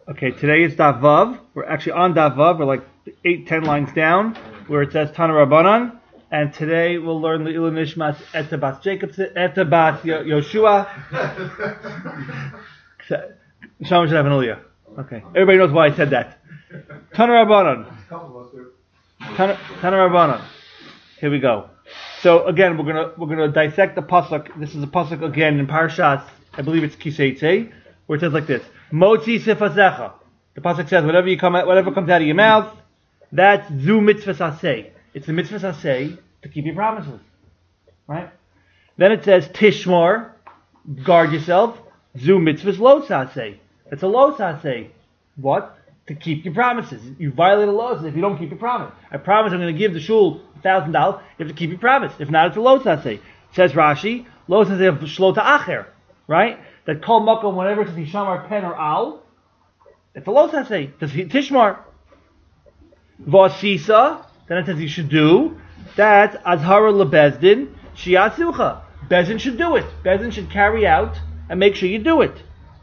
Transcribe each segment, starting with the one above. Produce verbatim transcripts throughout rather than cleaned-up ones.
Okay, today is Daf Vav. We're actually on Daf Vav. We're like eight, ten lines down, where it says Tana Rabbanan. And today we'll learn the Ilu Nishmas Etabat Jacob, Etabat Yoshua. Shama should have an Aliyah. Okay, everybody knows why I said that. Tana Rabbanan. Tana, Tana Rabbanan. Here we go. So again, we're gonna we're gonna dissect the pasuk. This is a pasuk again in Parshas. I believe it's Kiseitzei, where it says like this: Motzi sifasecha. The pasuk says, whatever you come out, whatever comes out of your mouth, that's zu mitzvah saseh. It's the mitzvah saseh to keep your promises, right? Then it says tishmor, guard yourself. Zu mitzvahs lo saseh. It's a lo saseh. What? To keep your promises. You violate a law if you don't keep your promise. I promise I'm going to give the shul a thousand dollars. You have to keep your promise. If not, it's a lo saseh. Says Rashi, lo saseh of shlota acher, right? That kol makom, whenever it says hishamar pen or al, it's a lo saseh. Does tishmar v'asisa? Then it says you should do. That's azhara lebezdin shiasucha. Bezdin should do it. Bezdin should carry out and make sure you do it.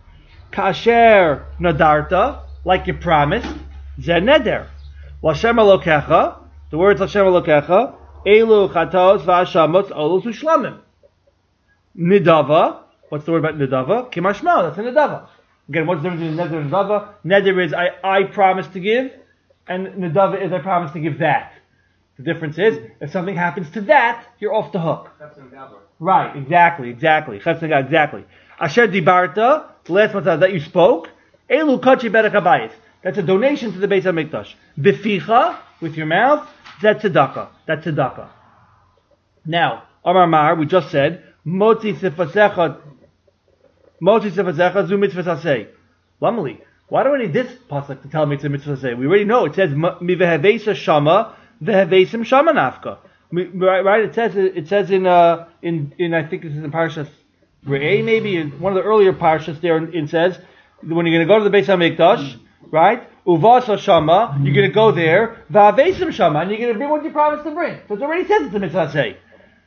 Kasher nadarta, like you promised, zeh neder. L'Hashem Elokecha, the words L'Hashem Elokecha, elu chatos v'ashamot olu sushlamim. Nidava, what's the word about nidava? Kimashma, that's a nidava. Again, what's the difference between neder and nidava? Neder is I, I promise to give, and nidava is I promise to give that. The difference is, if something happens to that, you're off the hook. Right, exactly, exactly. Exactly. Asher dibarta, the last one that you spoke, elu kachi berach habayis. That's a donation to the Beis HaMikdash. Bificha, with your mouth, that's tzedakah. That's tzedakah. Now, Amar Mar, we just said, motzi sifasecha, motzi sifasecha zu mitzvah saseh. Lamali, why do I need this pasuk to tell me it's a mitzvah saseh? We already know. It says, mi vehevesa shama, vehevesim shama nafka. Right? It says, it says in, uh, in, in, I think this is in Parshas Re'eh, maybe, in one of the earlier Parshas there, it says, when you're going to go to the Beis HaMikdash, right? Uvasa shama, you're going to go there. Va'avesim shama, and you're going to bring what you promised to bring. So it already says it's a mitzvah say.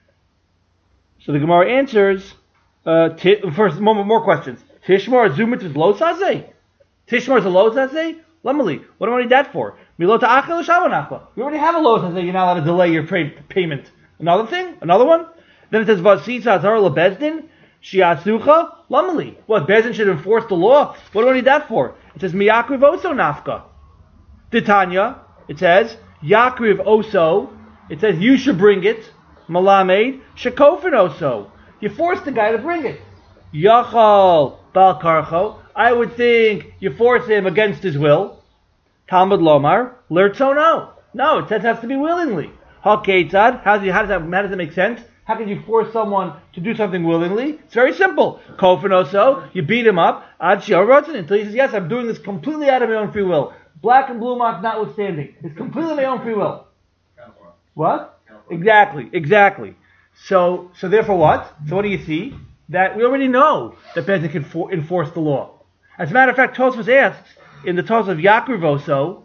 So the Gemara answers. Uh, t- first, more, more questions. Tishmor azumit is lo saseh. Tishmor is a lo saseh. Lamali, what do I need that for? Milota achel shamanachla. You already have a lo saseh. You're not allowed to delay your pay- payment. Another thing, another one. Then it says vasisa azar lebezdin. Shiasucha lamali. What, Bezdin should enforce the law? What do I need that for? It says miyakriv oso nafka. Titania. It says yakriv oso. It says you should bring it. Malamed shekofin oso. You force the guy to bring it. Yachal bal karcho. I would think you force him against his will. Talmud lomar lertzono. No, it says it has to be willingly. Haketzad. How does that? How does that make sense? How can you force someone to do something willingly? It's very simple. Kofinoso, you beat him up, ad shi'arotzen, until he says, yes, I'm doing this completely out of my own free will. Black and blue mark notwithstanding. It's completely my own free will. What? Exactly, exactly. So, so therefore what? So what do you see? That we already know that Bezdin can for, enforce the law. As a matter of fact, Tosfos asks, in the Tosfos of Yakrivoso,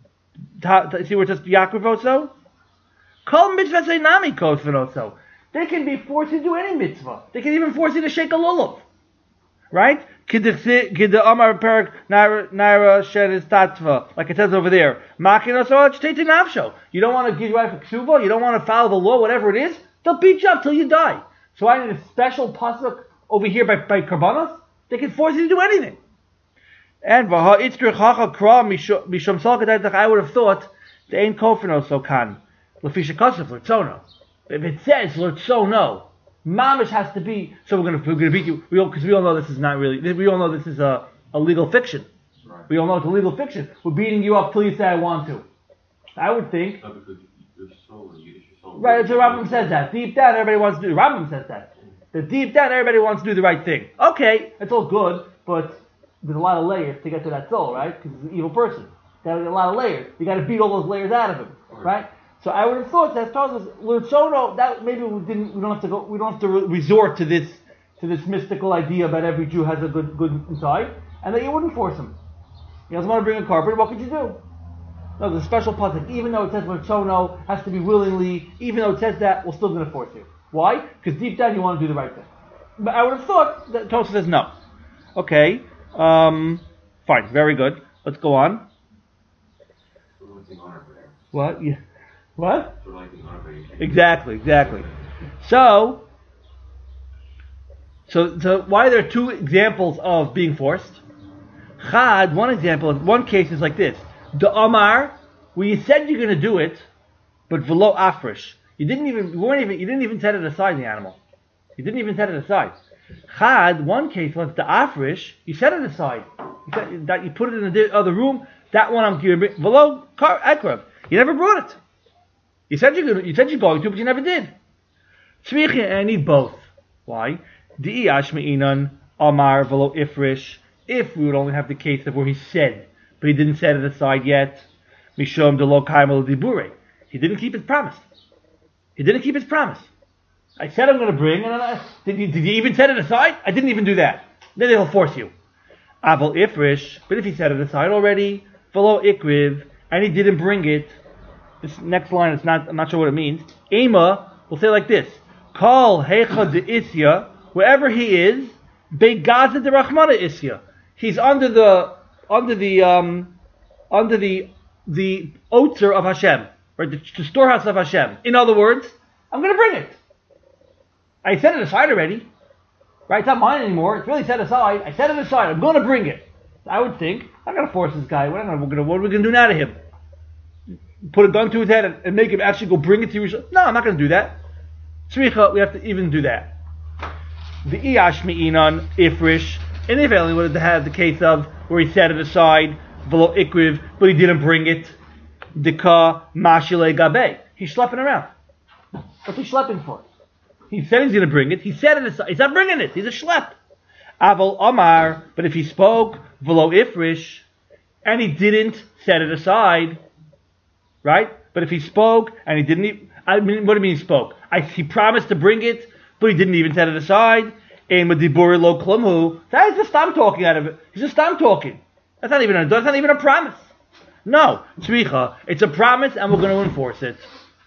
see where it says Yakrivoso? Kol mitzvah seinami kofinoso. They can be forced to do any mitzvah. They can even force you to shake a lulav. Right? Like it says over there. You don't want to give your wife a ksuba, you don't want to follow the law, whatever it is, they'll beat you up till you die. So I need a special pasuk over here by, by Karbanos. They can force you to do anything. And I would have thought they ain't kofino so kan. Lefisha kosef l'tzono. If it says l'tzono, mamish has to be. So we're gonna we're gonna beat you. We all because we all know this is not really. We all know this is a, a legal fiction. Right. We all know it's a legal fiction. We're beating you up till you say I want to. I would think. No, because your soul, your soul. Right. So Rambam says that deep down everybody wants to do. Rambam says that. That deep down everybody wants to do the right thing. Okay, it's all good, but there's a lot of layers to get to that soul, right? Because he's an evil person. Got to get a lot of layers. You got to beat all those layers out of him, right? right? So I would have thought that tells us Lurtzono, that maybe we didn't we don't have to go we don't have to re- resort to this to this mystical idea about every Jew has a good good inside, and that you wouldn't force him. He doesn't want to bring a carpet, what could you do? No, there's a special pasuk. Even though it says Lurtzono has to be willingly, even though it says that, we're still going to force you. Why? Because deep down you want to do the right thing. But I would have thought that Tosfos says no. Okay. Um Fine, very good. Let's go on. So like the honor bear. What? Yeah. What? So like the honor bear. Exactly, exactly. So, so, so why are there two examples of being forced? Chad, one example, one case is like this. The Omar, where you said you're going to do it, but velo afrish. You didn't even, you weren't even, you didn't even set it aside, the animal. You didn't even set it aside. Chad, one case was the afrish, you set it aside. You, set, that you put it in the other room, that one I'm giving, velo akrav. You never brought it. You said you're going to, you said you're going to, but you never did. Tzricha, and I need both. Why? Di ashmeinan Omar velo ifrish. If we would only have the case of where he said, but he didn't set it aside yet, mishom de lo kaimel dibure. He didn't keep his promise. He didn't keep his promise. I said I'm going to bring, and I, did you did you even set it aside? I didn't even do that. Then they'll force you. Aval ifrish, but if he set it aside already, velo ikriv, and he didn't bring it. This next line is not. I'm not sure what it means. Ema will say like this: Kol hecha de isya, wherever he is, begaza de rachmana isya. He's under the under the um under the the otzer of Hashem, right? The, the storehouse of Hashem. In other words, I'm going to bring it. I set it aside already, right? It's not mine anymore. It's really set aside. I set it aside. I'm going to bring it. I would think I'm going to force this guy. We're not going to. What are we going to do now to him? Put a gun to his head and, and make him actually go bring it to you? No, I'm not going to do that. Tzricha, we have to even do that. The iash mi'inan ifrish. And if only would have had the case of where he set it aside, velo ikriv, but he didn't bring it, deka mashile gabe. He's schlepping around. What's he schlepping for? He said he's going to bring it. He set it aside. He's not bringing it. He's a schlep. Aval Omar, but if he spoke, velo ifrish, and he didn't set it aside, right? But if he spoke and he didn't, even, I mean, what do you mean he spoke? I, he promised to bring it, but he didn't even set it aside. That is just I'm talking out of it. He's just I'm talking. That's not even a, that's not even a promise. No, tzricha. It's a promise, and we're going to enforce it.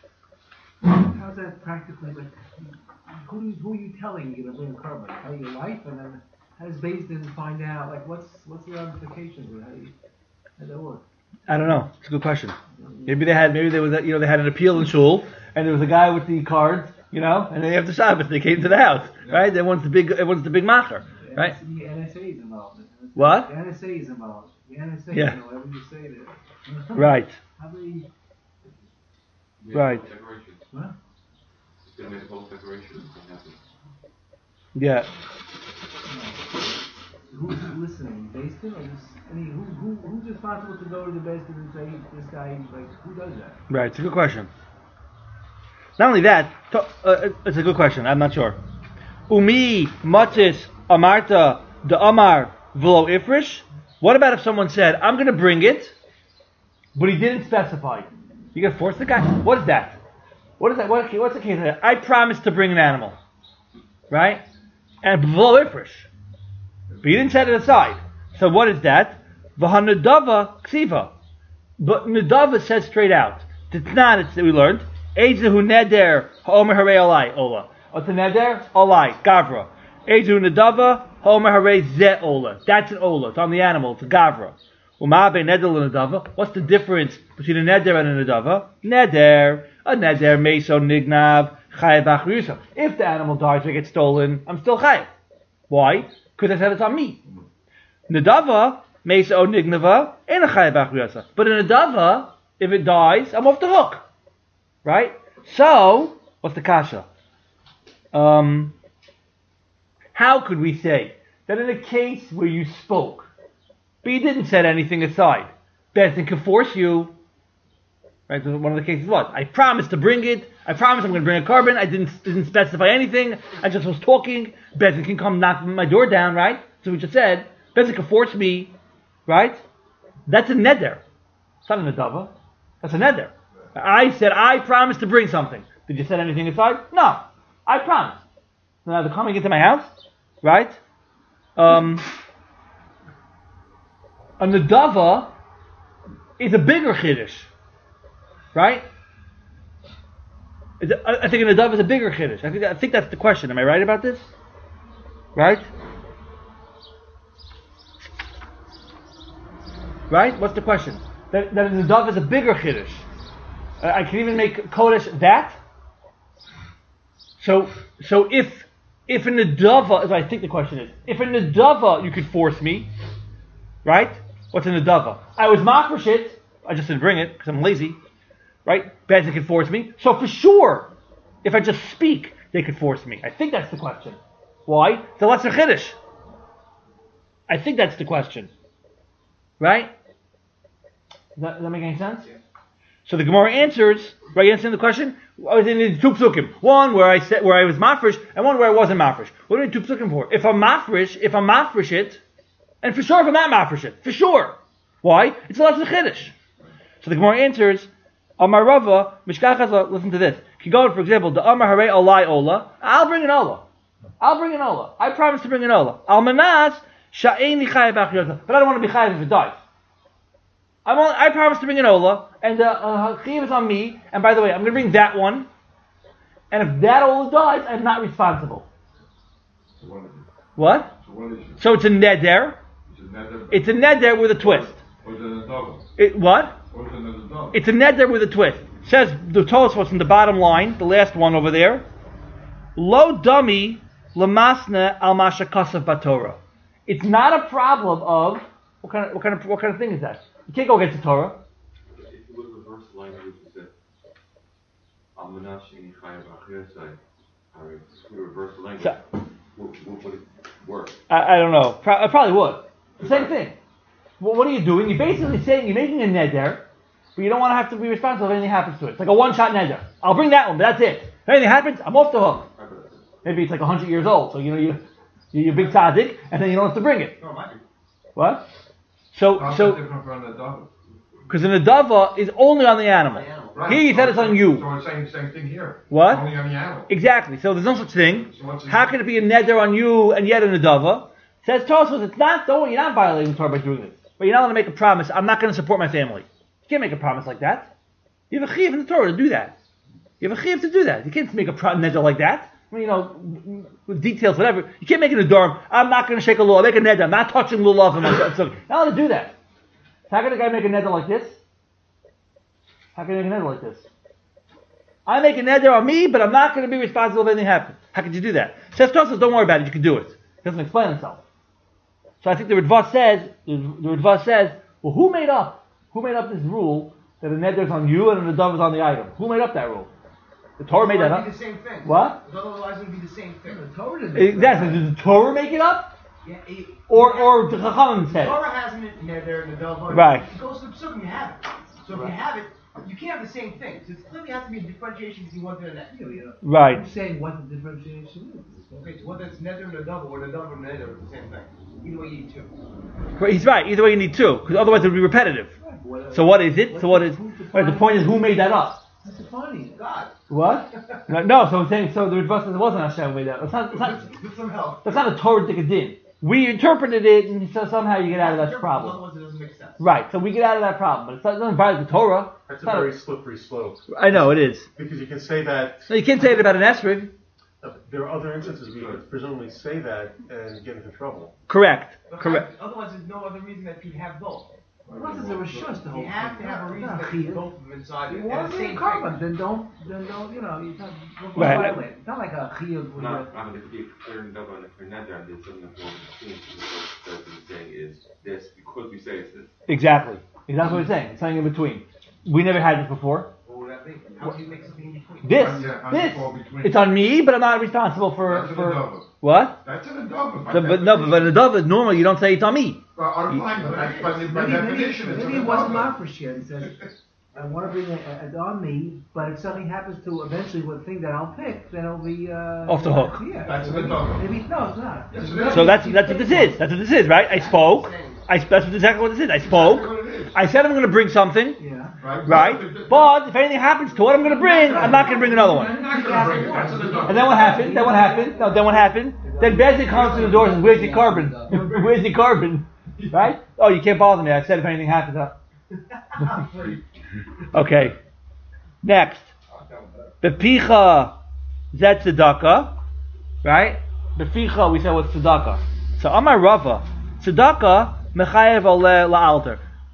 How's that practically? Like, who who are you telling you're going to bring a carbon? Tell your wife, and then how does Beis Din find out? Like, what's what's the ramifications? How do you, how does that work? I don't know. It's a good question. Maybe they had maybe there was a, you know they had an appeal in shul, and there was a guy with the cards. You know, and then after Shabbos they came to the house, yeah. Right? Everyone's the big, everyone's the big macher, the right? The N S A is involved. What? The N S A is involved. The N S A, yeah. You know, whatever you say there. Right. How do you... Right. What? It's going to make a public declaration. Yeah. Who's listening? Beis Din, or just I mean, who who who's responsible to go to the Beis Din and say this guy? Like, who does that? Right. It's a good question. Not only that, to, uh, it's a good question. I'm not sure. Umi matis amarta the amar velo ifrish. What about if someone said, "I'm going to bring it," but he didn't specify? You going to force the guy? What is that? What is that? What, what's the case of that? I promised to bring an animal, right? And velo ifrish, but you didn't set it aside. So what is that? V'hanadava ksiva. But nadava says straight out. Titnan, it's that we learned. Ezehu neder ha'omer harei olai ola. What's a neder? Olai, gavra. Ezehu nedava ha'omer harei ze ola. That's an ola. It's on the animal. It's a gavra. Umabe neder l'nedava. What's the difference between a neder and a nedava? Neder. A neder meso nignav chayav achriyusa. If the animal dies or gets stolen, I'm still chayav. Why? Because I said it's on me. Nedava meso nignava ain't a chayav achriyusa. But in a nedava, if it dies, I'm off the hook. Right? So, what's the kasha? Um, how could we say that in a case where you spoke, but you didn't set anything aside, Beis Din can force you, right? So one of the cases was, I promised to bring it, I promised I'm going to bring a carbon, I didn't didn't specify anything, I just was talking, Beis Din can come knock my door down, right? So we just said, Beis Din can force me, right? That's a neder. It's not a nedava. That's a neder. I said, I promised to bring something. Did you set anything aside? No. I promised. Now they're coming into my house, right? Um, a nedava is a bigger chiddush, right? I think a nedava is a bigger chiddush. I think, I think that's the question. Am I right about this? Right? Right? What's the question? That, that the dove is a bigger chiddush. Uh, I can even make kodesh that. So, so if if in the dava, as I think the question is, if in the dava you could force me, right? What's in the dava? I was mafresh it. I just didn't bring it because I'm lazy, right? Beds could force me. So for sure, if I just speak, they could force me. I think that's the question. Why? It's a lesser chiddush. I think that's the question, right? Does that, does that make any sense? Yeah. So the Gemara answers, right? You understand the question? I was in the two psukim. One where I said where I was mafresh, and one where I wasn't mafresh. What are the two psukim for? If I'm mafresh, if I'm mafresh it, and for sure if I'm not mafresh it, for sure. Why? It's a lesser chiddush. So the Gemara answers, Amar Rava, Mishkachas, listen to this. If you go, for example, the Amar Hare Olai Ola, I'll bring an Ola. I'll bring an Ola. I promise to bring an Ola. Al Manas, Sha'ein Lichai B'Achiyotah. But I don't want to be chayav if it dies. I want, I promise to bring an Ola, and the uh, chayav is on me, and by the way, I'm going to bring that one, and if that Ola dies, I'm not responsible. So what is it? What? So what is it? So it's a neder. It's a nether. It's a neder with a twist. Or is it a double? It, what? Or is it a double? It's a neder with a twist. It says the Tosfos in the bottom line, the last one over there. Lo dummy lamasne al mashakasav batorah. It's not a problem of what kind of what kind of what kind of thing is that? You can't go against the Torah. If it was reverse language, it said, Almanash in Chayim Achiyosai. If we reverse the language, So- what, what would it work? I, I don't know. Pro- I probably would. The same thing. Well, what are you doing? You're basically saying you're making a neder, but you don't want to have to be responsible if anything happens to it. It's like a one-shot neder. I'll bring that one, but that's it. If anything happens, I'm off the hook. I bet that's it. Maybe it's like one hundred years old, so you know you you're a big tzaddik, and then you don't have to bring it. No, it might be. What? So How's so that different from the double? because the nedava is only on the animal. Right. Here you said it's on you. So it's saying the same thing here. What? It's only on the animal. Exactly. So there's no such thing. So what's it- How can it be a neder on you and yet a nedava? Says Tosfos, it's not. Don't you're not violating the Torah by doing this. But you're not going to make a promise. I'm not going to support my family. You can't make a promise like that. You have a chiyuv in the Torah to do that. You have a chiyuv to do that. You can't make a pro- neder like that. I mean, you know, with details, whatever. You can't make it a dorm. I'm not going to shake a lulav. Make a neder. I'm not touching lulav. I'm not allowed to do that. How can a guy make a neder like this? How can I make a neder like this? I make a neder on me, but I'm not going to be responsible if anything happens. How could you do that? Says Tosfos, don't worry about it. You can do it. He doesn't explain himself. So I think the Ritva says, the, the Ritva says, well, who made up, who made up this rule that a neder is on you and a dove is on the item? Who made up that rule? The Torah made that It would be up. the same thing. What? Otherwise, it would be the same thing. The Torah didn't Exactly. Did the Torah make it up, Yeah, it, or or the Chachamim said? Torah has it in there, there in the Delva. Right. It goes to the Psukim, you have it. So if you have it, you can't have the same thing. So it clearly has to be a differentiation between one thing and that. Yeah, yeah. Right. I'm saying what the differentiation is. Okay, so whether it's nether and the double or the double and the nether, it's the same thing. Either way, you need two. Right, he's right. Either way, you need two, because otherwise it would be repetitive. So what is it? So what is? Right, the point is, who made that up? That's defining it. God. What? No, no, so I'm saying, so the Ritva says it wasn't Hashem who made that. It's not. It's not. With, with some help. That's not a Torah dikadin. We interpreted it, and so somehow you get out of that problem. Otherwise, it doesn't make sense. Right. So we get out of that problem, but it's not, it doesn't violate the Torah. That's It's a not very slippery slope. I know it is. Because you can say that No, you can't say it about an esrog. uh, there are other instances where you could presumably say that and get into trouble. Correct. But Correct. Otherwise, there's no other reason that you'd have both. What is a rishus the whole You have to thing? have a reason Not that chiyuv. you both of them inside You it. want And to the be same a carbon, thing. then don't, then don't, you know, you can't don't Right. violate. It's not like a chiyuv with No, a- I mean, if you clear it up on the neder, and there's something wrong between what the saying is this because we say it's this. Exactly. Exactly what he's saying. It's something in between. We never had this before. What would that be? How do you make something in between? This. Yeah, how do you This. fall between? It's on me, but I'm not responsible for That's in for the double. what? That's in the double. So, but no, but, but the dove is normally you don't say it's on me. Well, I'm fine, but that's by, by Maybe, maybe, definition, it's in maybe the it wasn't double. mafresh yet. He says, I want to bring it it on me, but if something happens to eventually what thing that I'll pick, then it'll be uh, Off the hook. Yeah. That's maybe, the double. maybe no, it's not. Yes, it is. So that's that's what this is. That's what this is, right? I spoke. I that's exactly what this is. I spoke. That's what it is. I said I'm going to bring something, Yeah. Right? right? But if anything happens to what I'm going to bring, I'm not going to bring another You're one. not gonna bring it, that's in the double. And then what happened? Then what happened? No, then what happened? Then Bezzy comes to the door and says, "Where's your carbon? Where's your carbon?" Right? Oh, you can't bother me. I said if anything happens. Huh? Okay. Next. Bepicha zet tzedakah. Right? Bepicha we said was tzedakah. So Amar Rava, tzedakah mechayev ole la'alter.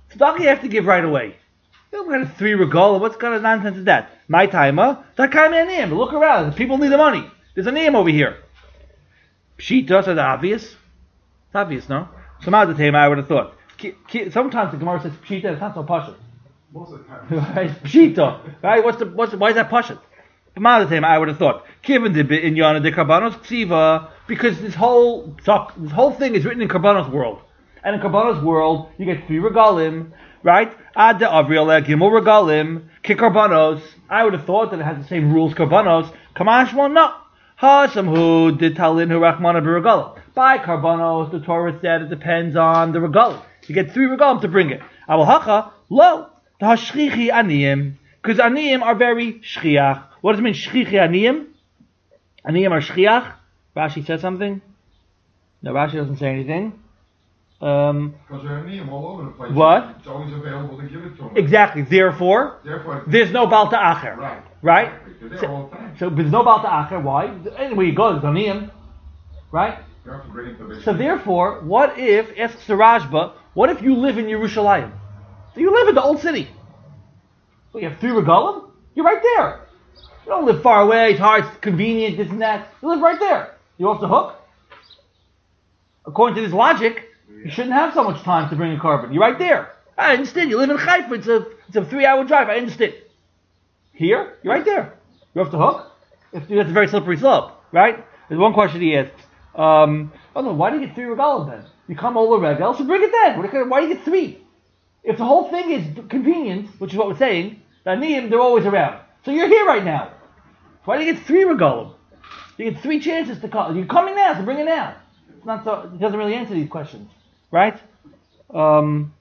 Tzedakah you have to give right away. You don't got three regalim. What kind of nonsense is that? My timer. Takayim aniyim. Look around. People need the money. There's a name over here. Pshita, so the obvious. It's obvious, no? Some other time I would have thought. Ki, ki, sometimes the Gemara says pshita. It's not so pashut. Most of the time. Right? Pshita. Right? What's the what's the, why is that pashut? Some other time I would have thought. Given the in Yana de Karbanos ksiva, because this whole this whole thing is written in Karbanos world, and in Karbanos world you get three regalim. Right? Ad de Avril Gimel Regalim, Kikarbanos. I would have thought that it has the same rules, Karbanos. Kamash one, no. Hasamhu did Talin Hu Rachmana B'Regalim. By Karbanos, the Torah said it depends on the Regalim. You get three Regalim to bring it. Abel Hacha, lo. The Hashchichi Aniyim. Because Aniyim are very Shchiach. What does it mean, Shchichi Aniyim? Aniyim are Shchiach. Rashi said something? No, Rashi doesn't say anything. Um, Because they're near all over the place. What? It's always available to give it to them. Exactly. Therefore, Therefore, there's no Baal Ta'acher. right. Right? Exactly. They're So, there all the time. so there's no Baal Ta'acher. Why? Anywhere you go, there's Aniyim. Right? You have to bring it to the So therefore, what if, asks the Rashba, what if you live in Yerushalayim? So you live in the old city. Well, you have three regalim? You're right there. You don't live far away, it's hard, it's convenient, this and that. You live right there. You off the hook? According to this logic, you shouldn't have so much time to bring a carbon. You're right there. I understand. You live in Haifa. It's a it's a three hour drive. I understand. Here, you're right there. You're off the hook. If that's a very slippery slope, right? There's one question he asked. Um, oh no, why do you get three regalim then? You come all the regals, so bring it then. Why do you get three? If the whole thing is convenience, which is what we're saying, the aniyim, they're always around. So you're here right now. Why do you get three regalim? You get three chances to call. You're coming now, so bring it now. It's not so. It doesn't really answer these questions. Right? Um,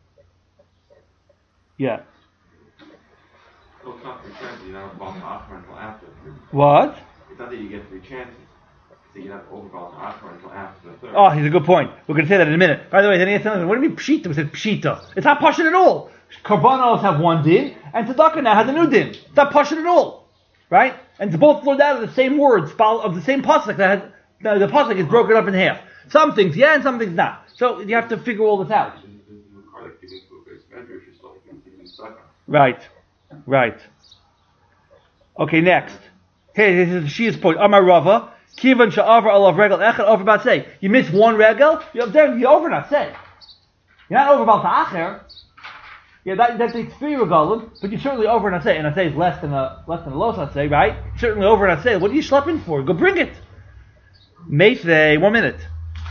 yeah. So it's not three chances, you're not about to offer until after. What? It's not that you get three chances. It's that you're not over about to offer until after the third. Oh, he's a good point. We're going to say that in a minute. By the way, then he has something. What do you mean pshita? We said pshita. It's not pashut at all. Karbanos have one din, and tzedakah now has a new din. It's not pashut at all. Right? And it's both flowed out of the same words, of the same pasuk that has, the, the pasuk is broken up in half. Some things yeah, and some things not. So you have to figure all this out. Right, right. Okay, next. Hey, this is Shia's point. Amar Rava, Kivan sha'avar alav regel echad over about say. You miss one regel, you're there. You're over not say. You're not over about the acher. Yeah, that that takes three regalim, but you're certainly over not say. And I say is less than a less than a los I say, right? You're certainly over not say. What are you schlepping for? Go bring it. Meithe, one minute.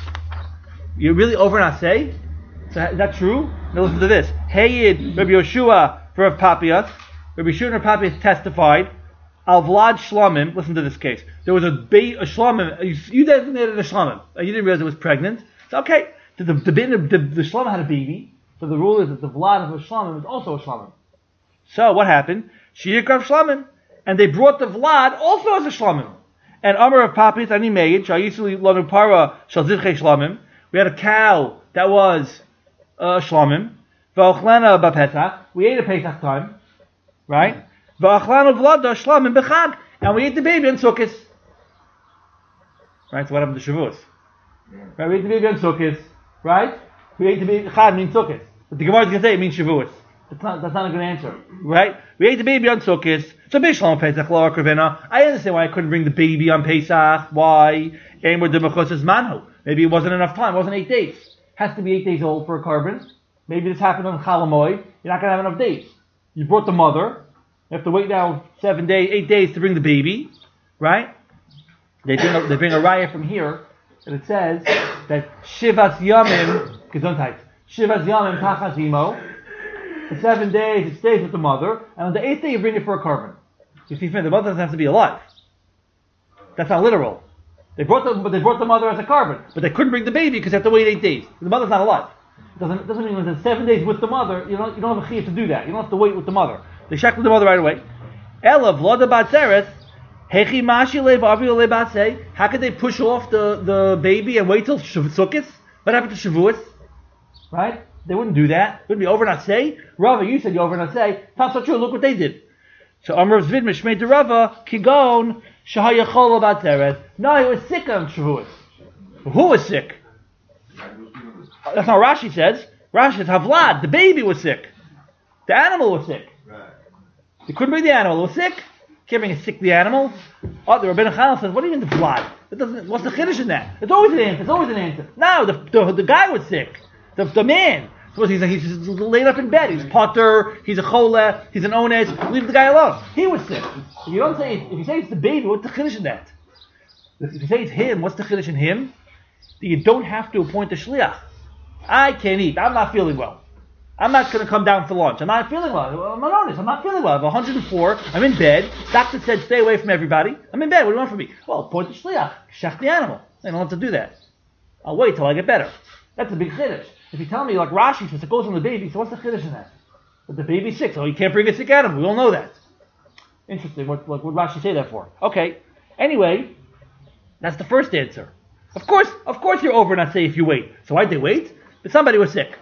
You're really over not say? So is that true? Now listen to this. Heyid Rabbi Yoshua for Rav Papias. Rabbi Yoshua and Rav Papias testified. Al Vlad Shlomim. Listen to this case. There was a ba- a Shlomim. You, you designated a Shlomim. You didn't realize it was pregnant. So okay. The the, the, the, the Shlomim had a baby. So the rule is that the Vlad of a Shlomim is also a Shlomim. So what happened? Shiyik Shlomim, and they brought the Vlad also as a Shlomim. And Amar of Papias Ani Meid Shayisuli Lanu Para Shal Zivchei Shlomim. We had a cow that was uh, Shlomim. V'ochlana b'Pesach. We ate at Pesach time, right? V'ochlana v'lada Shlomim b'Chag, and we ate the baby on Sukkot. Right. So what happened to Shavuos? Right. We ate the baby on Sukkot. Right. We ate the baby. Chag means Sukkot, but the Gemara is going to say it means Shavuos. That's not. That's not a good answer, right? We ate the baby on Sukkot. So Bishlam Pesach Lo Akravena. I understand why I couldn't bring the baby on Pesach. Why? Maybe it wasn't enough time. It wasn't eight days. It has to be eight days old for a carbon. Maybe this happened on Chalamoy. You're not going to have enough days. You brought the mother. You have to wait now seven days, eight days to bring the baby, right? They bring a, they bring a raya from here, and it says that Shivas Yamim, Gesundheit, Shivas Yamim Tachazimo. For seven days it stays with the mother, and on the eighth day you bring it for a carbon. You see, the mother doesn't have to be alive. That's not literal. They brought the, but they brought the mother as a carbon, but they couldn't bring the baby because they have to wait eight days. The mother's not alive. It doesn't, it doesn't mean when there's seven days with the mother, you don't, you don't have a chiyuv to do that. You don't have to wait with the mother. They shackle the mother right away. Ela v'loda batzeres, hechi mashi le v'avi le batze. How could they push off the, the baby and wait till Sukkot? What happened to Shavuos? Right? They wouldn't do that. It wouldn't be over not say. Rava, you said you over not say. That's not true. Look what they did. So Amr Zvid Mishmei de Rava Kigon Shahayachol batzeres. No, he was sick on Shavuos. Who was sick? That's not what Rashi says. Rashi says, Havlad, the baby was sick. The animal was sick. Right. You couldn't bring the animal, it was sick. Can't bring a sickly animal. Oh, the Rabbeinu Chanel says, what do you mean the Vlad? It doesn't, what's the chiddush in that? It's always an answer, it's always an answer. No, the, the, the guy was sick. The, the man. So he's, he's just laid up in bed. He's potter, he's a chola, he's an ones. Leave the guy alone. He was sick. If you don't say, if you say it's the baby, what's the chiddush in that? If you say it's him, what's the chiddush in him? That you don't have to appoint a shliach. I can't eat. I'm not feeling well. I'm not going to come down for lunch. I'm not feeling well. I'm not honest. I'm not feeling well. I'm one hundred four. I'm in bed. Doctor said stay away from everybody. I'm in bed. What do you want from me? Well, appoint the shliach. Shech the animal. I don't have to do that. I'll wait till I get better. That's a big chiddush. If you tell me, like Rashi says, it goes on the baby, so what's the chiddush in that? But the baby's sick, so you can't bring a sick animal. We all know that. Interesting. What, what would Rashi say that for? Okay. Anyway, that's the first answer. Of course, of course you're over not say if you wait. So why'd they wait? But somebody was sick.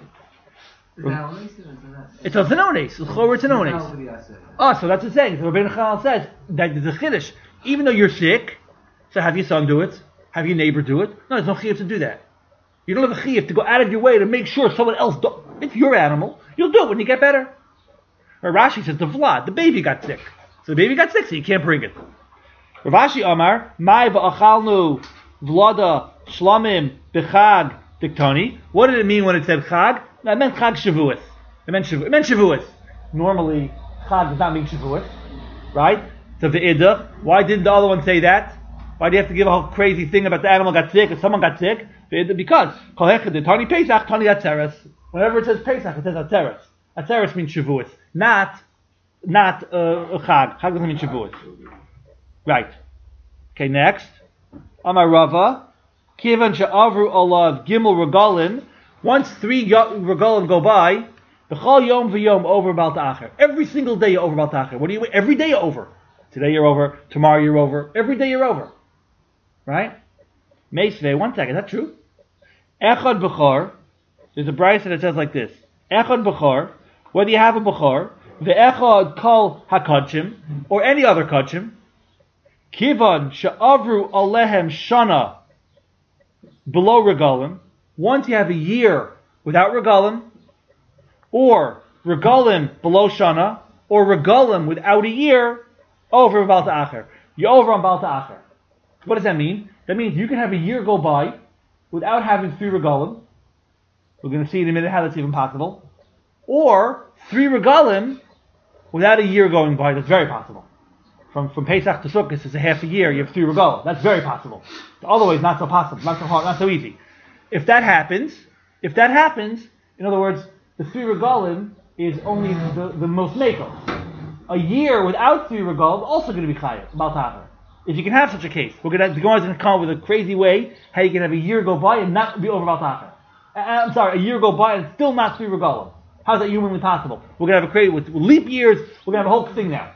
It's a zenones. It's a zenones. Oh, so that's what it's saying. So Rabbeinu Chanel says that there's a chiddush. Even though you're sick, so have your son do it. Have your neighbor do it. No, there's no chiyuv to do that. You don't have a chiyuv to go out of your way to make sure someone else do. It's your animal. You'll do it when you get better. Or Rashi says the vlad, the baby got sick. So the baby got sick, so you can't bring it. Ravashi Amar, Mai va'achalnu vlada shlamim b'chag diktoni. What did it mean when it said chag? No, it meant chag shavuos. It meant shavuos. It meant shavuos. Normally, chag does not mean shavuos, right? So the iddah. Why didn't the other one say that? Why do you have to give a whole crazy thing about the animal got sick or someone got sick? Because kol hechad the tani pesach tani atzeres. Whenever it says pesach, it says atzeres. Atzeres means shavuos, not not uh, chag. Chag doesn't mean shavuos. Right. Okay. Next, Amar Rava, kivan she'avru olav gimel regalim. Once three regalim go by, b'chol yom v'yom over bal ta'acher. Every single day you're over bal ta'acher. What do you? Every day you're over. Today you're over. Tomorrow you're over. Every day you're over. Right? Meisvei, one second, is that true? Echad b'chor, there's a brayso that says like this. Echad b'chor, whether you have a b'chor, ve'echad kol hakadshim, or any other kadshim, kivan she'avru alehem shana below regalim, once you have a year without regalim, or regalim below shana, or regalim without a year, over Baal Ta'acher. You're over on Baal Ta'acher. What does that mean? That means you can have a year go by without having three regalim. We're going to see in a minute how that's even possible. Or three regalim without a year going by. That's very possible. From from Pesach to Sukkot, it's a half a year. You have three regalim. That's very possible. The other way is not so possible. Not so hard. Not so easy. If that happens, if that happens, in other words, the three regalim is only the, the most makel. A year without three regalim also going to be chayav, Baal Ta'acher. If you can have such a case, we're going to, the Gemara is going to come up with a crazy way how you can have a year go by and not be over Baal Ta'acher. I'm sorry, a year go by and still not three regalim. How's that humanly possible? We're going to have a crazy with, with leap years. We're going to have a whole thing now.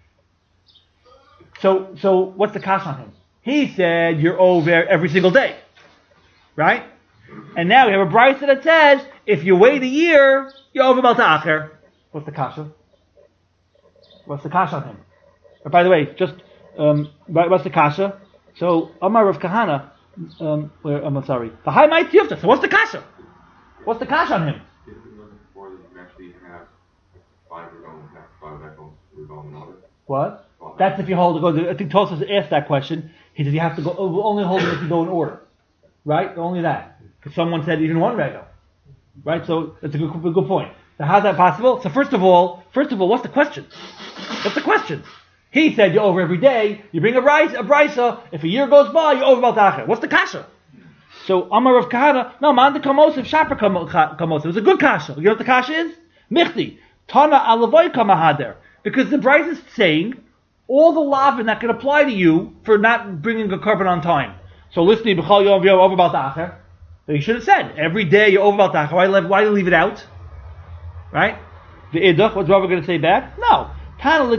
So, so what's the kash on him? He said you're over every single day, right? And now we have a brayso that says if you wait a year, you're over Baal Ta'acher. What's the kasha? What's the kasha on him? Or by the way, just um, what's the kasha? So Amar Rav Kahana, um, where, I'm sorry, the high might tifta. So what's the kasha? What's the kasha on him? Is it before that you can actually have five regalim, have five regalim water? What? That's if you hold. I think Tosfos asked that question. He said you have to go. Only hold it if you go in order, right? Only that. Because someone said even one regal, right? So that's a good, a good point. So how's that possible? So first of all, first of all, what's the question? What's the question? He said you're over every day. You bring a brisa, a brisa. If a year goes by, you're over Baal Ta'acher. What's the kasha? So Amar Rav Kahana, no, man the kamosif shaper kamosif. It was a good kasha. You know what the kasha is? Michti Tana alavoy kamahader. Because the brisa is saying all the lavin that can apply to you for not bringing a carbon on time. So listening b'chol yom v'yom over Baal Ta'acher. So you should have said every day you're over Baal Ta'acher. Why, why do you leave it out? Right? The idach. What's Rabbi going to say back? No. No,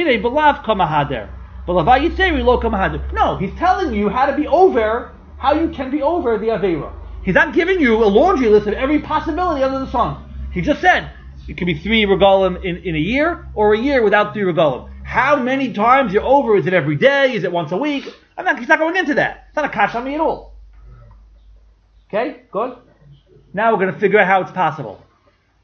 he's telling you how to be over, how you can be over the Aveira. He's not giving you a laundry list of every possibility under the sun. He just said, it could be three regalim in, in a year, or a year without three regalim. How many times you're over? Is it every day? Is it once a week? I'm not, he's not going into that. It's not a kash on me at all. Okay, good? Now we're going to figure out how it's possible.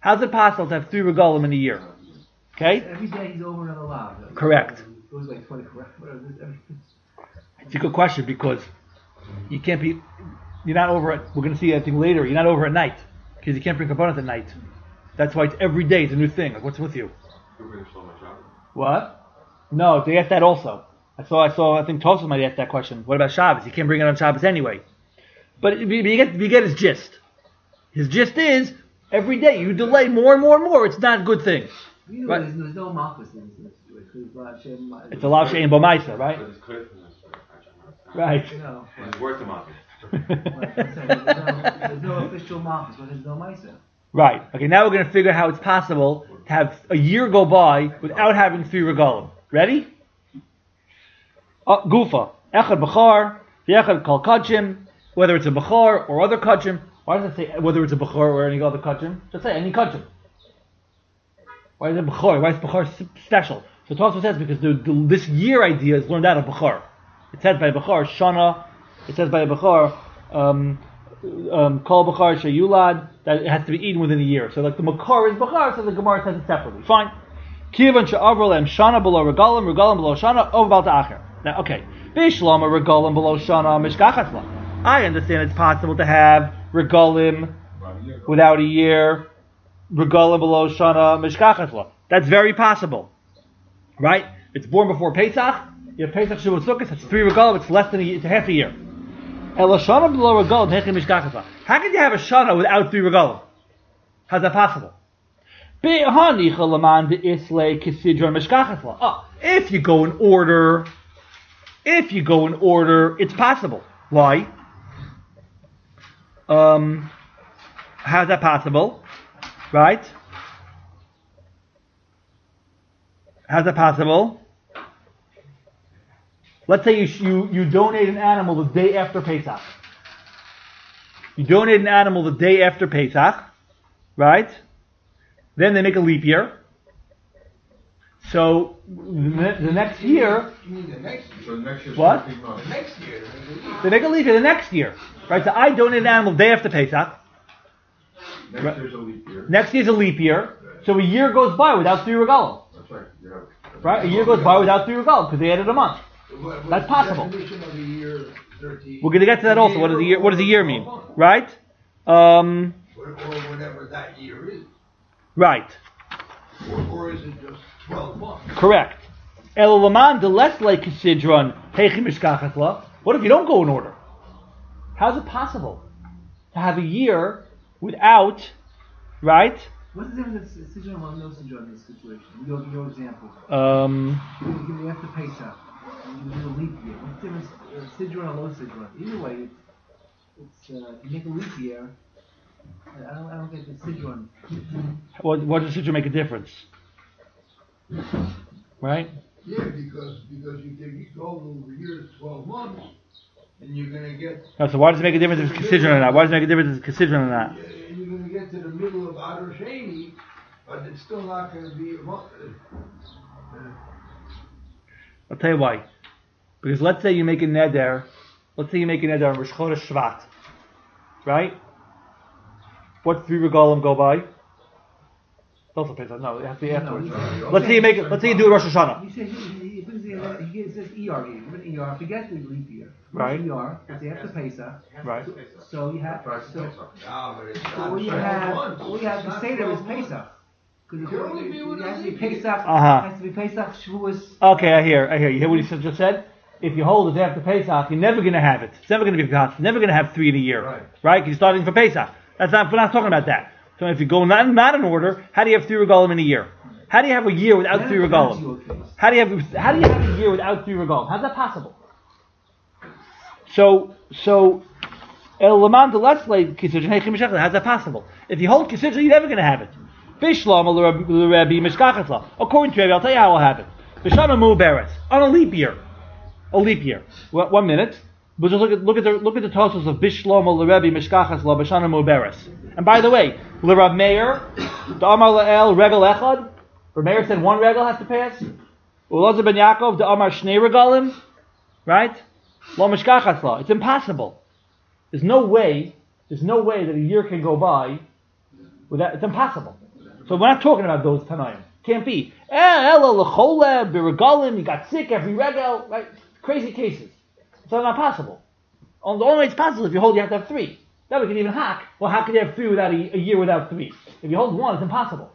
How's it possible to have three regalim in a year? Okay? Every day he's over another lav. Correct. It goes like twenty-four. It's a good question because you can't be, you're not over at, we're going to see I think later, you're not over at night because you can't bring kabbalah at night. That's why it's every day, it's a new thing. Like, what's with you? What? No, they asked that also. I saw, I saw, I think Tosa might ask that question. What about Shabbos? You can't bring it on Shabbos anyway. But you you get, you get his gist. His gist is, every day you delay more and more and more, it's not a good thing. You know, Right. there's, there's no malchus in this situation. It's a lav she'ein bo ma'isa, right? But it's clear from this, right? Right. You know, And it's worth the market. like I said, there's no, there's no official malchus, but there's no ma'isa. Right. Okay, now we're going to figure out how it's possible to have a year go by without having three regalim. Ready? Uh, Gufa. Echad b'char, v'echad kol kachim, whether it's a b'char or other kachim. Why does it say whether it's a b'char or any other kachim? Just say any kachim. Why is it b'char? Why is b'char s- special? So Tosfos says because the, the, this year idea is learned out of b'char. It says by b'char, shana. It says by b'char, um, um, kol b'char sheyulad, that it has to be eaten within a year. So like the makar is b'char, so the Gemara says it separately. Fine. Kivan she'avro lehem shana below regalim, regalim below shana, over bal ta'acher. Now, okay. Bishlama regalim below shana mishkachas la. I understand it's possible to have regalim without a year, regalim below shana mishkachas la. That's very possible. Right? It's born before Pesach. You have Pesach Shavuot Sukkot. It's three regalim. It's less than a year. It's a half a year. Ela shana below regalim hechim mishkachas la. How can you have a shana without three regalim? How's that possible? Oh, if you go in order, if you go in order, it's possible. Why? Um, how's that possible? Right? How's that possible? Let's say you, you, you donate an animal the day after Pesach. You donate an animal the day after Pesach, right? Then they make a leap year. So the, the next year, You mean the next year? So next year's What? fourteen months. The next year, they make a leap year the next year, right? So I donate an animal the day after Pesach. Next Right. year's a leap year. Next year's a leap year. So a year goes by without three regalim, That's right. You have, right? A year goes by without three regalim because they added a month. What- That's what's possible. The definition of a year, thirteen. We're going to get to that also. What does a year? What does a year mean? Right? Um, Or, or whatever that year is. right. Or, or is it just twelve months? Correct. El laman de less like kisidron heichim mishkachas la. What if you don't go in order? How's it possible to have a year without, right? What's the difference in Sidron and no Sidron in this situation? You go, your example. Um, You give me after Pesach. You do a leap year. What's the difference uh, Sidron or low Sidron? Either way, it's, it's uh, if you make a leap year. I don't, I don't get the Sidron. what, what does Sidron make a difference? Right? Yeah, because, because you take you go over here to twelve months, and you're gonna get, No, so why does it make a difference if it's Kisidron or not? Why does it make a difference if it's Kisidron or not? uh, you're gonna get to the middle of Adar Sheni, but it's still not gonna be a month. Uh, I'll tell you why. Because let's say you make a neder, let's say you make a neder on Rosh Chodesh Shvat, right? What three regalim go by? Also Pesach. No, it has to be afterwards. No, Let's say you make it. Let's say you do it Rosh Hashanah. He says he, he, he, brings the, he gives this E R here. Give an E R. Forget the leap year. Right. E R. It's after Pesach. Right. So you have. So, no, but it's so not all you twelve have, months. all you have It's to not say there is twelve months. Pesach. Because It can only be it with has a to be leap year. Pesach. Uh-huh. It has to be Pesach Shavuos. Okay, I hear. I hear. You hear what he just said? If you hold it after Pesach, you're never going to have it. It's never going to be Pesach. You're never going to have three in a year, Right. right? Because you're starting for Pesach. That's not. We're not talking about that. So if you go not, not in order, how do you have three regalim in a year? How do you have a year without Then three it depends regalim? your case. How do you have? How do you have a year without three regalim? How's that possible? So, so, el laman de let's like kisidron heichim mishkachas. How's that possible? If you hold kisidron, you're never going to have it. Bishlam l'Rabbi mishkachas la. According to Rabbi, I'll tell you how I'll have it. B'shana mu beres on a leap year, a leap year. Well, one minute. But just look at look at the look at the titles of Bishlam l'Rabbi mishkachas la b'shana mu beres. And by the way, l'Rab Meir, the Amar la'el regel echad. Reb Meir said one regel has to pass. Ulazar ben Yaakov, the Amar Shnei regalim, right? Lo mishkachas la. It's impossible. There's no way. There's no way that a year can go by without. It's impossible. So we're not talking about those Tanaim. Can't be. Eh, ela lechole, birigalim, you got sick every regel, right? Crazy cases. So not possible. On the only way it's possible if you hold, you have to have three. Then we can even hack. Well, how can you have three without a, a year without three? If you hold one, it's impossible.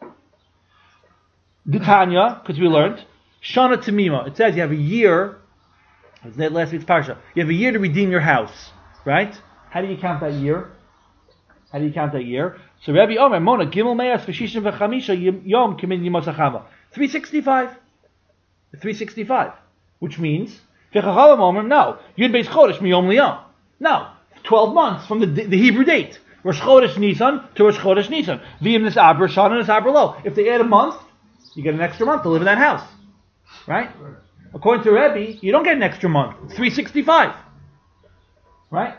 Ditanya, because we learned, Shana Tamima. It says you have a year. It's last week's parsha. You have a year to redeem your house, right? How do you count that year? How do you count that year? So Rabbi Omer Mona Gimel Me'as V'Shishim V'Chamisha Yom Kimin Yimos Hachama. three sixty-five. three sixty-five. Which means V'Chachamim Omer no. Yud Beis Chodesh Miyom Liyom. No. twelve months from the the Hebrew date. Rosh Chodesh Nisan to Rosh Chodesh Nisan. V'Yim Nisabra Shana Nisabra Lo. If they add a month, you get an extra month to live in that house. Right? According to Rebbe, you don't get an extra month. It's three sixty-five. Right?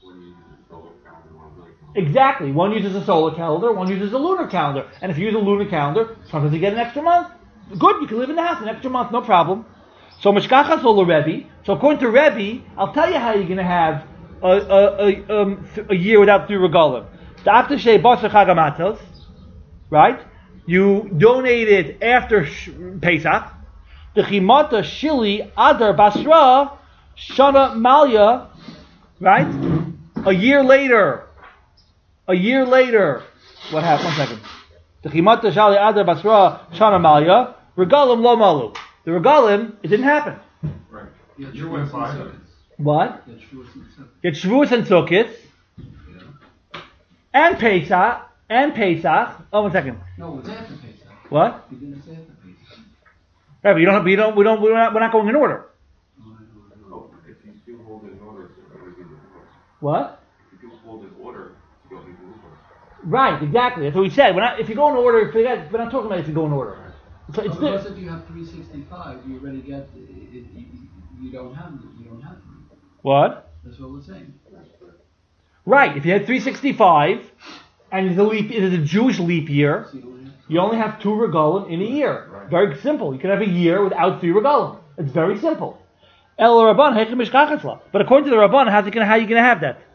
Exactly. One uses a solar calendar, one uses a lunar calendar. And if you use a lunar calendar, sometimes you get an extra month. Good, you can live in the house an extra month, no problem. So Mishkachas Ola Rebbe. So according to Rebbe, I'll tell you how you're going to have a, a, a, um, a year without three regalim. After Shei Basar Chagamatos, right? You donated after sh- Pesach. The Chimata Shili Adar Basra Shana Malya, right? A year later. A year later, what happened? One second. The Chimata Shali Adar Basra Shana Malya Regalim Lo Malu. The Regalim, it didn't happen. Right. Get You went Shavuos and by. Sukkot. What? Get Shavuos and Sukkot. Get Shavuos and Sukkot Yeah. and Pesach and Pesach. Oh, one second. No, it's after Pesach. What? You didn't say after Pesach. Right, but you don't. We don't. We don't. We're not. We're not going in order. No, I know, I know. Oh, if you do hold in order, so everything is worse. What? If you do hold in order, you don't need to move on. Right. Exactly. That's what we said. We're not. If you go in order, forget. We're not talking about if you go in order. So it's Well, this. because if you have three sixty-five, you already get, it, it, you, you don't have, you don't have three. What? That's what we're saying. Right. If you had three sixty-five, and it's a leap, it is a Jewish leap year, So you don't have you only have two regalim in a year. Very simple. You can have a year without three regalim. It's very simple. El Rabban Hechem Mishkachasla. But according to the Rabban, how's it gonna? How are you going to have that?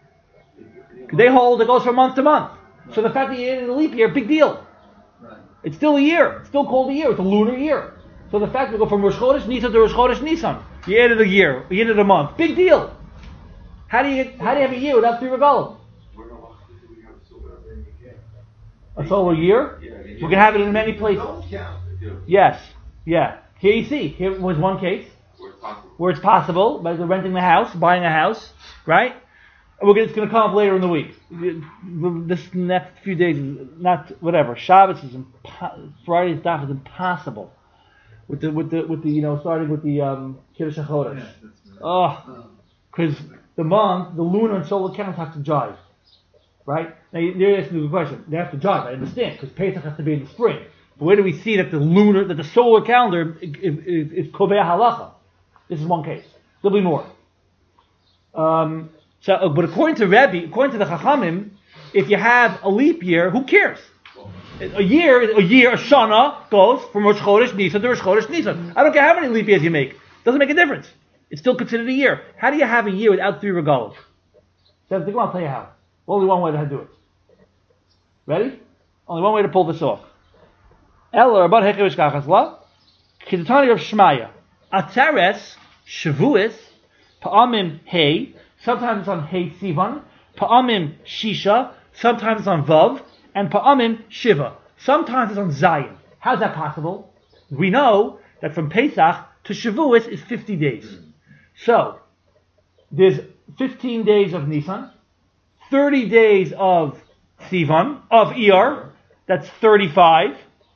They hold it goes from month to month. So the fact that you added a leap year, big deal. Right. It's still a year. It's still called a year. It's a lunar year. So the fact that we go from Rosh Chodesh Nisan to Rosh Chodesh Nisan, you added a year, you added a month. Big deal. How do you how do you have a year without three regalim? We're not allowed to we have a silver. A solar year? Yeah, We can have it in many places. Don't count. They do. Yes. Yeah. Here you see. Here was one case Where it's possible. where it's possible by the renting the house, buying a house, right? And we're gonna, it's going to come up later in the week. This next few days, is not whatever. Shabbos is impo- Friday's daf is impossible. With the with the with the you know starting with the um, Kiddush HaChodesh. Oh, because the month, the lunar and solar counts have to jive, right? Now you- you're asking me the question. They have to jive. I understand because Pesach has to be in the spring. But where do we see that the lunar, that the solar calendar is, is, is Kovei Halacha? This is one case. There'll be more. Um, so, uh, but according to Rebbe, according to the Chachamim, if you have a leap year, who cares? A year, a year, a shana goes from Rosh Chodesh Nisan to Rosh Chodesh Nisan. I don't care how many leap years you make. Doesn't make a difference. It's still considered a year. How do you have a year without three regalim? So I'll tell you how. Only one way to do it. Ready? Only one way to pull this off. El Rabban Hekevish Kachasla, Kidatani of Shmaya, Atzeres, Shavuos, Pa'amim Hey, sometimes it's on Hey Sivan, Pa'amim Shisha, sometimes it's on Vav, and Pa'amim Shiva. Sometimes it's on Zion. How's that possible? We know that from Pesach to Shavuos is fifty days. So, there's fifteen days of Nisan, thirty days of Sivan, of Iyar, that's thirty-five.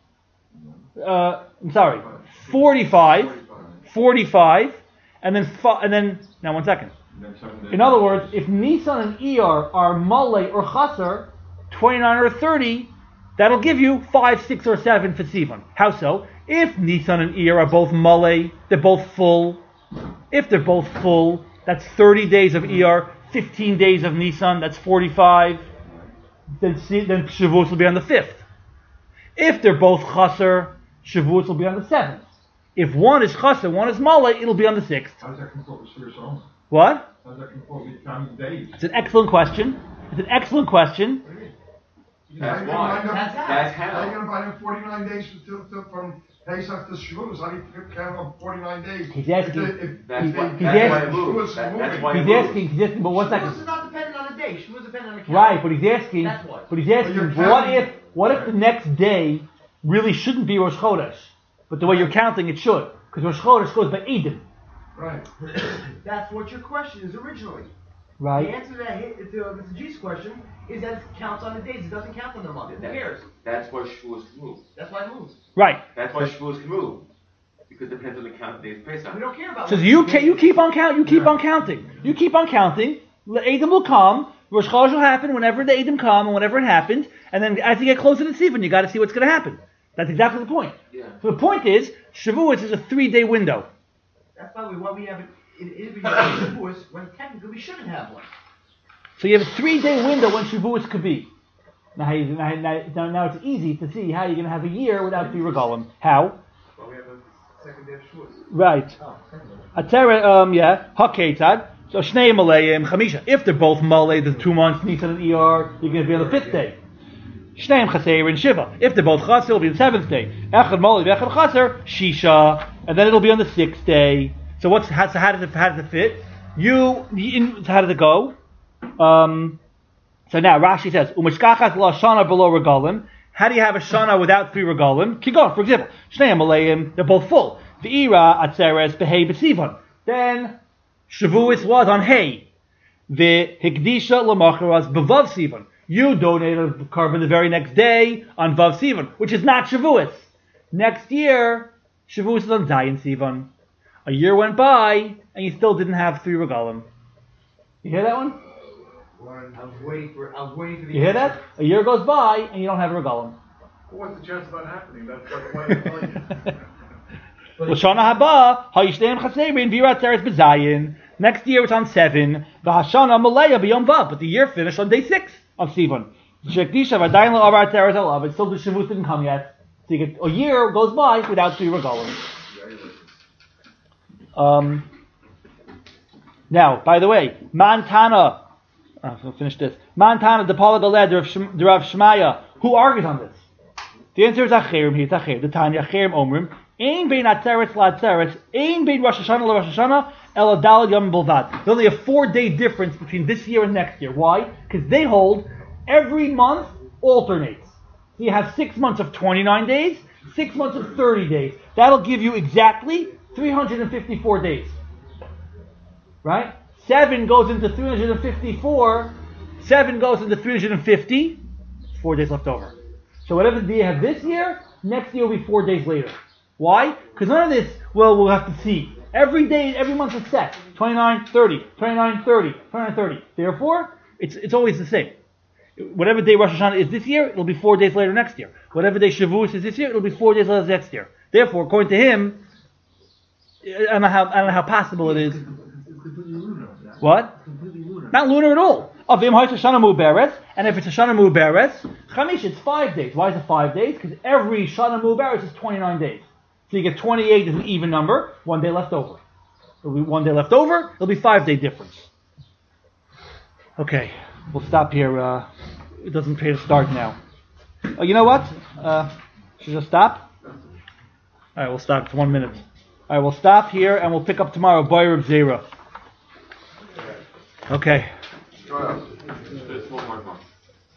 Uh, I'm sorry, forty-five, forty-five, and then, and then, now one second. Then seven days. In other words, if Nisan and Iyar are Malay or Chaser, twenty-nine or thirty, that'll give you five, six, or seven for Sivan. How so? If Nisan and Iyar are both Malay, they're both full. If they're both full, that's thirty days of Iyar, fifteen days of Nisan, that's forty-five. Then, then Shavuos will be on the fifth. If they're both Chaser, Shavuos will be on the seventh. If one is Chaser, one is Malay, it'll be on the sixth. How does that comport with Shir Shalom? What? How does that comport with counting days? It's an excellent question. It's an excellent question. That's How you why. gonna That's find how. That's out- How you how. gonna find out forty-nine days to, to, from Pesach to Shavuos? How do you count on forty-nine days? He's asking- If the- if- That's if why, the- he's that's why asking- it moves. Shavuos That, is that's moving. why it He's moves. asking, he's asking, but one Shavuos second. is not dependent on a day. Shavuos is dependent on a calendar. Right, but he's asking, That's what. but he's asking, you're what counting- if, what if the next day really shouldn't be Rosh Chodesh, but the way you're counting it should, because Rosh Chodesh goes by Edom, Right. That's what your question is originally. The right? answer to, that hit, to Mister G's question is that it counts on the days. It doesn't count on the month. Who That- cares? That's why Shavuos can move. That's why it moves. Right. That's why Shavuos can move. Because it depends on the count of days of Pesach. We don't care about. So what you the ca- day you is. keep on count, you keep on counting, you keep on counting. Edom will come. Rosh Chodesh will happen whenever the Edom come and whenever it happens, and then as you get closer to Sivan, you got to see what's going to happen. That's exactly the point. Yeah. So the point is, Shavuos is a three-day window. That's by the way why we have it in individual Shavuos when technically we shouldn't have one. So you have a three-day window when Shavuos could be. Now, how you- now, now, now it's easy to see how you're going to have a year without three regalim. How? Well, we have a second day of Shavuos. Right. Oh, second one. Atera, um, yeah, haketzad. So shnei malayim chamisha. If they're both malay, the two months Nisan and Iyar, you're going to be on the fifth day. Shneim chaser and shiva. If they're both chaser, it'll be the seventh day. Echad malay, echad chaser, shisha, and then it'll be on the sixth day. So what's how, so how does it how does it fit? You, you in, so how does it go? Um, so now Rashi says umishkachas la shana below regalim. How do you have a shana without three regalim? Keep going. For example, shnei malayim, they're both full. The ira atzeres behei b'sivan. Then Shavuos was on hay. The hikdisha lamacharas bevav sivan. You donated a carbon the very next day on vav sivan, which is not Shavuos. Next year, Shavuos is on zayin sivan. A year went by and you still didn't have three regalim. You hear that one? I was waiting for. I was waiting for the. You hear answer. that? A year goes by and you don't have a regalim. Well, what's the chance of that happening? That's that's why I'm telling you. L'shana haba hayishleim chaserin virat teres bezayin. Next year it's on seven. V'hashana malaya b'yom vav. But the year finished on day six of Sivan. Shekdisha v'adayin la'avar teres alav. It's still the Shavuos didn't come yet. So you get a year goes by without three regalim. Um. Now, by the way, Montana. Uh, so finish this. Montana, the Paula Galed, the Rav Shmaya. Who argues on this? The answer is Acherim. He's Acher. The Tanya Acherim Omrim. Ein bein atzeres la'atzeres. Ein bein Rosh Hashanah la Rosh Hashanah. El Adal Yom Bolvad. There's only a four-day difference between this year and next year. Why? Because they hold every month alternates. So you have six months of twenty-nine days, six months of thirty days. That'll give you exactly three hundred fifty-four days. Right? Seven goes into three hundred fifty-four. Seven goes into three hundred fifty. Four days left over. So whatever day you have this year, next year will be four days later. Why? Because none of this, well, we'll have to see. Every day, every month is set. twenty-nine, thirty, twenty-nine, thirty, twenty-nine, thirty. Therefore, it's it's always the same. Whatever day Rosh Hashanah is this year, it'll be four days later next year. Whatever day Shavuos is this year, it'll be four days later next year. Therefore, according to him, I don't know how, I don't know how possible it is. It's completely lunar. That. What? It's completely lunar. Not lunar at all. Avim ha'is Shana Mu'beres, and if it's a Shana Mu'beres, Chamish, it's five days. Why is it five days? Because every Shana Mu'beres is twenty-nine days. So you get twenty-eight is an even number, one day left over. It'll be one day left over, it'll be five day difference. Okay, we'll stop here. Uh, it doesn't pay to start now. Oh, you know what? Uh, should I just stop? Alright, we'll stop. It's one minute. Alright, we'll stop here and we'll pick up tomorrow. Boyer of Zera. Okay. There's one more month.